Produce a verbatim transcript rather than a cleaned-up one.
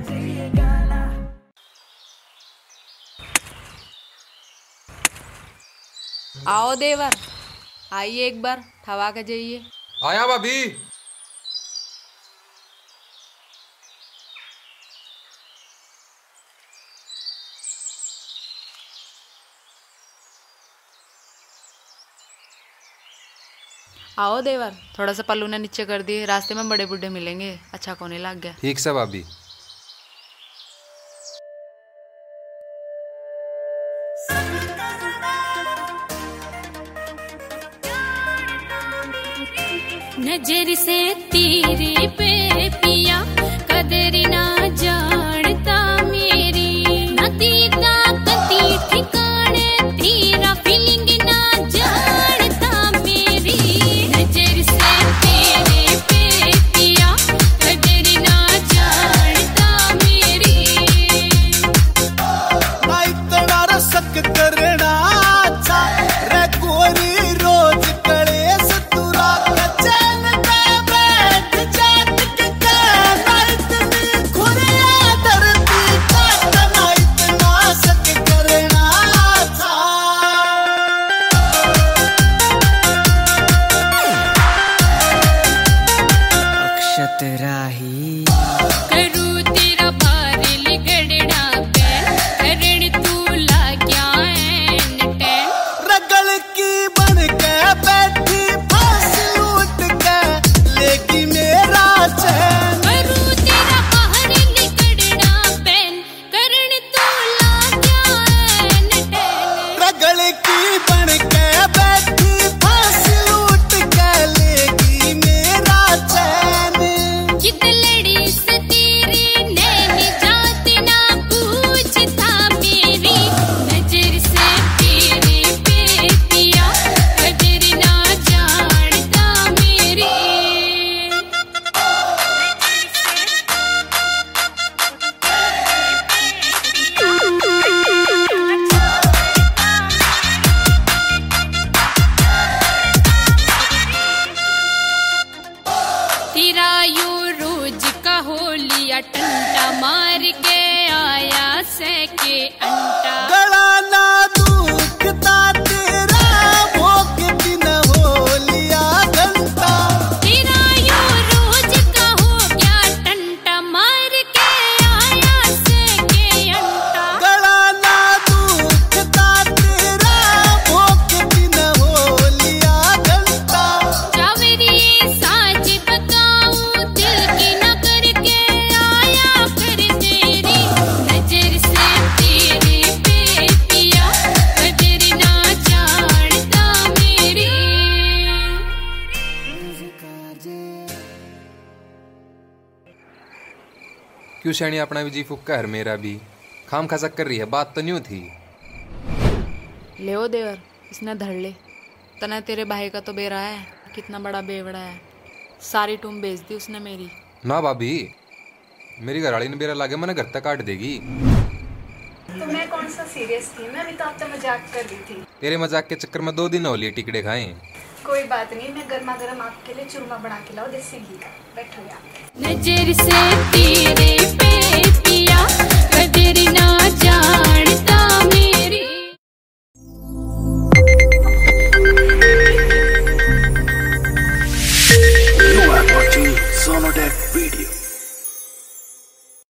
आओ देवर, आइए एक बार ठवा के जाइए। आया भाभी। आओ देवर, थोड़ा सा पल्लू ने नीचे कर दिए, रास्ते में बड़े बूढ़े मिलेंगे, अच्छा कोने लग गया। ठीक से भाभी। नजर से तेरे पे पिया कदर ना जानता मेरी, ना दीदा कती ठिकाने तेरा फीलिंग ना जानता मेरी। नजर से तेरे पे पिया कदर ना जानता मेरी। ना इतना रसक करना अच्छा रे गोरी रोज कलेस तुरा कचन का बैठ जात के कहना इतनी खुरिया धरती काटना इतना सक करना था। अक्षत राही करूँ तेरा भार लिगड़ना पैर, करण तू लाग्या एन टैन। रगल की बन के बैठी फांस लूट के लेगी मेरा चैन। करूँ तेरा बाहर लिगड़ना पैन, करण तू लाग्या एन टैन। रगल की बन के बैठी फांस लूट के लेगी मेरा चैन। जिद लड़ी से तेरी नैनी जात ना पूछता मेरी। नजर से तेरे पे पिया कदर ना जानता मेरी। तेरा यो रोज का होलिया टंटा मार के आया सके अंटा। गला ना दुखता तेरा भोग दिन हो लिया घंटा। तेरा यो रोज का हो गया टंटा मार के आया सके अंटा। गला ना दुखता तेरा भोग दिन हो लिया घंटा। चावरी साज बताऊं दिल की न करके आया फिर तेरी। नजर से तेरे पे पिया कदर ना जानता मेरी। क्यों शैनी अपना भी जी फुक्का है मेरा भी खाम खा कर रही है, बात तो न्यू थी। ले ओ देवर, इसने धड़ ले। तना तेरे भाई का तो बेरा है, कितना बड़ा बेवड़ा है, सारी टूम बेच दी उसने मेरी। ना भाभी, मेरी घरवाली ने बेरा लागे मैंने घर तक काट देगी। तो मैं कौन सा सीरियस थी, मैं भी तो आपसे मजाक कर रही थी। तेरे मजाक के चक्कर में दो दिन हो लिए टिकड़े खाए। कोई बात नहीं, मैं गर्मा गर्म आपके लिए चूरमा बना के लाऊं देसी घी का। बैठो यार। नजर से तेरे